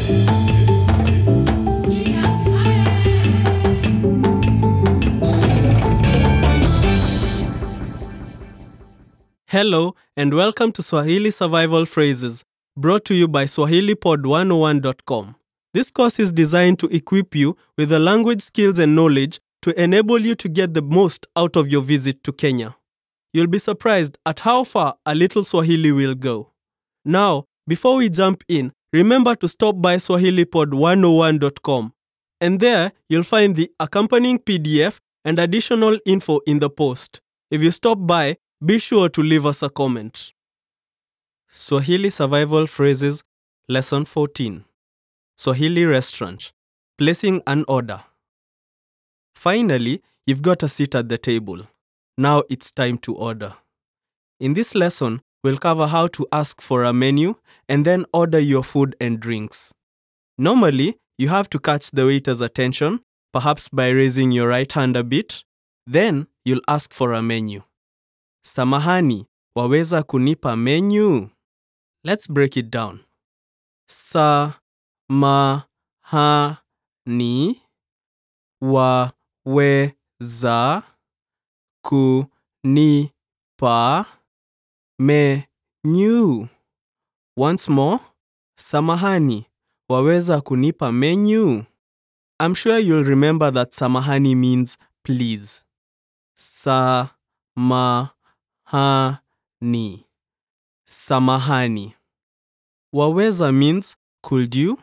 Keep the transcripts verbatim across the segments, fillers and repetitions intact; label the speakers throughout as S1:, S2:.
S1: Hello, and welcome to Swahili Survival Phrases, brought to you by Swahili Pod one oh one dot com. This course is designed to equip you with the language skills and knowledge to enable you to get the most out of your visit to Kenya. You'll be surprised at how far a little Swahili will go. Now, before we jump in, remember to stop by Swahili Pod one oh one dot com, and there you'll find the accompanying P D F and additional info in the post. If you stop by, be sure to leave us a comment. Swahili Survival Phrases, Lesson fourteen. Swahili Restaurant. Placing an order. Finally, you've got a seat at the table. Now it's time to order. In this lesson, we'll cover how to ask for a menu and then order your food and drinks. Normally, you have to catch the waiter's attention, perhaps by raising your right hand a bit. Then, you'll ask for a menu. Samahani, waweza kunipa menu? Let's break it down. Sa-ma-ha-ni, waweza kunipa menu. Once more, samahani, waweza kunipa menu? I'm sure you'll remember that samahani means please. Sa-ma-ha-ni. Samahani. Waweza means could you?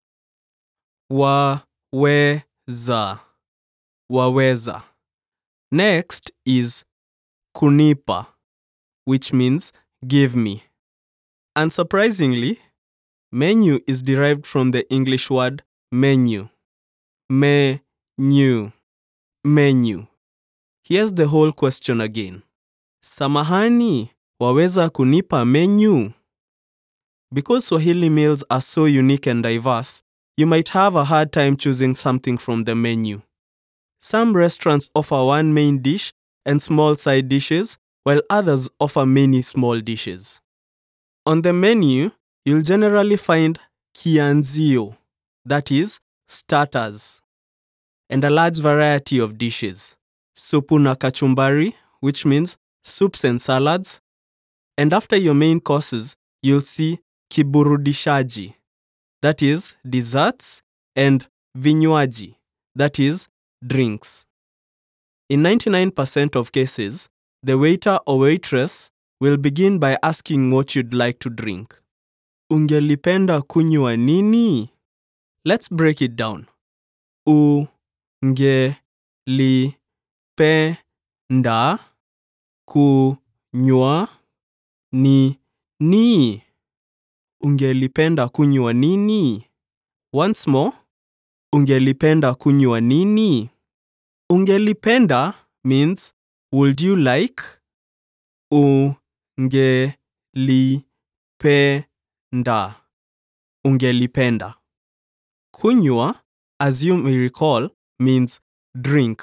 S1: Waweza. Waweza. Next is kunipa, which means give me. Unsurprisingly, menu is derived from the English word menu. Menu. Menu. Here's the whole question again. Samahani, waweza kunipa menu? Because Swahili meals are so unique and diverse, you might have a hard time choosing something from the menu. Some restaurants offer one main dish and small side dishes, while others offer many small dishes. On the menu, you'll generally find kianzio, that is, starters, and a large variety of dishes. Supu na kachumbari, which means soups and salads. And after your main courses, you'll see kiburudishaji, that is, desserts, and vinywaji, that is, drinks. In ninety-nine percent of cases, the waiter or waitress will begin by asking what you'd like to drink. Ungelipenda kunywa nini? Let's break it down. Ungelipenda kunywa nini? Ungelipenda kunywa nini? Once more. Ungelipenda kunywa nini? Ungelipenda means would you like? Ungelipenda. Ungelipenda. Kunywa, as you may recall, means drink.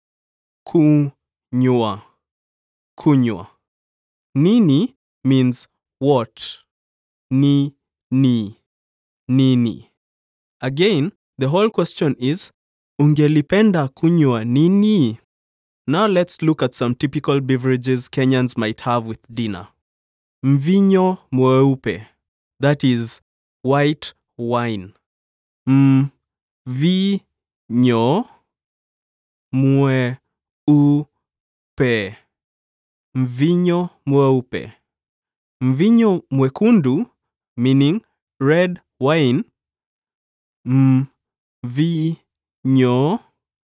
S1: Kunywa. Kunywa. Nini means what? Ni, ni. Nini. Again, the whole question is, ungelipenda kunywa nini? Now let's look at some typical beverages Kenyans might have with dinner. Mvinyo mweupe, that is, white wine. Mvinyo mweupe. Mvinyo mweupe. Mvinyo mwekundu, meaning red wine. Mvinyo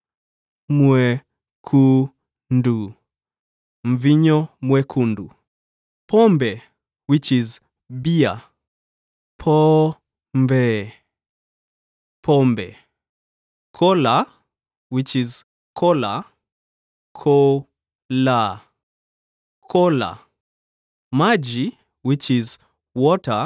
S1: mwekundu. Mvinyo mwekundu. Pombe, which is beer. Pombe. Pombe. Cola, which is cola. Cola. Cola. Maji, which is water.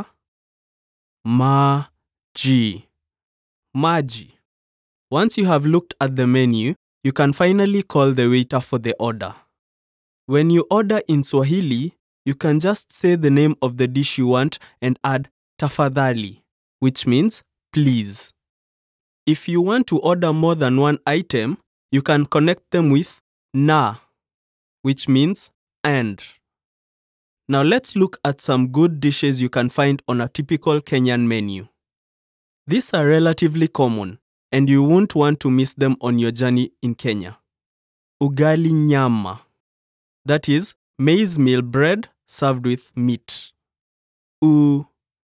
S1: Maji. Maji. Once you have looked at the menu, you can finally call the waiter for the order. When you order in Swahili, you can just say the name of the dish you want and add tafadhali, which means please. If you want to order more than one item, you can connect them with na, which means and. Now let's look at some good dishes you can find on a typical Kenyan menu. These are relatively common, and you won't want to miss them on your journey in Kenya. Ugali nyama. That is maize meal bread served with meat. Ugali.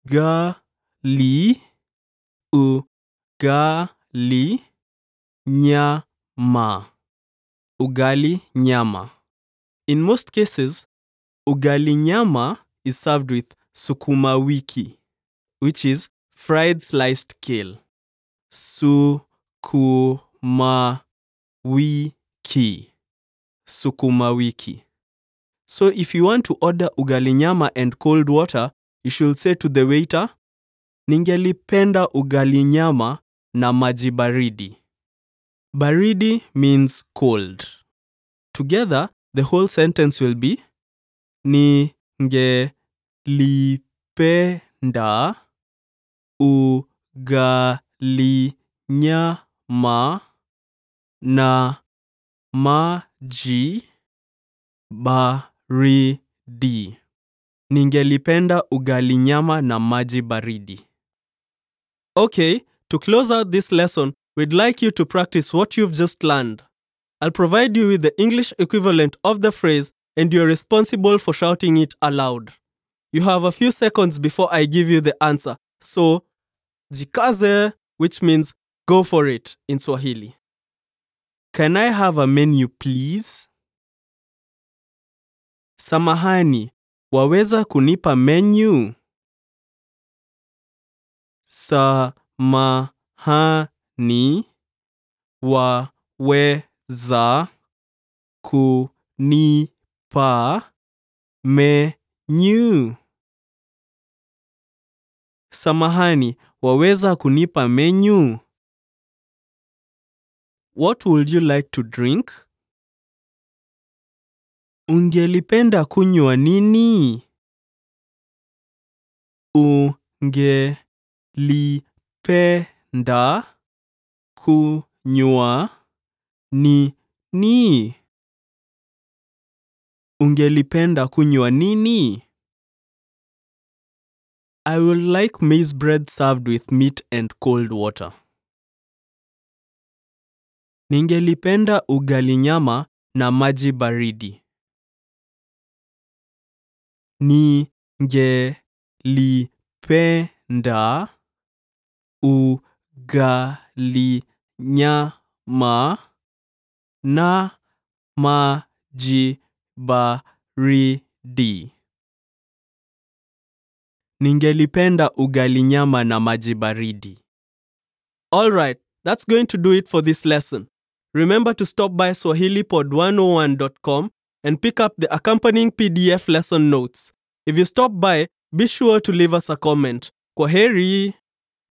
S1: Ugali nyama. Ugali nyama. In most cases, ugali nyama is served with sukuma wiki, which is fried sliced kale. Sukuma wiki. Sukuma wiki. So if you want to order ugali nyama and cold water, you should say to the waiter, ningelipenda ugali nyama na maji baridi. Baridi means cold. Together, the whole sentence will be ningelipenda ugali nyama na maji baridi. Ningelipenda ugali nyama na maji baridi. Okay, to close out this lesson, we'd like you to practice what you've just learned. I'll provide you with the English equivalent of the phrase, and you're responsible for shouting it aloud. You have a few seconds before I give you the answer, so jikaze, which means go for it in Swahili. Can I have a menu, please? Samahani, waweza kunipa menu? Samahani, waweza kunipa menu? Samahani, waweza kunipa menu? What would you like to drink? Ungelipenda kunywa nini? Ungelipenda kunywa nini? Ungelipenda kunywa nini? I would like maize bread served with meat and cold water. Ningelipenda ugali nyama na maji baridi. Ningelipenda ugali nyama na maji baridi. Ningelipenda ugali nyama na maji baridi. All right, that's going to do it for this lesson. Remember to stop by swahili pod one oh one dot com and pick up the accompanying P D F lesson notes. If you stop by, be sure to leave us a comment. Kwaheri!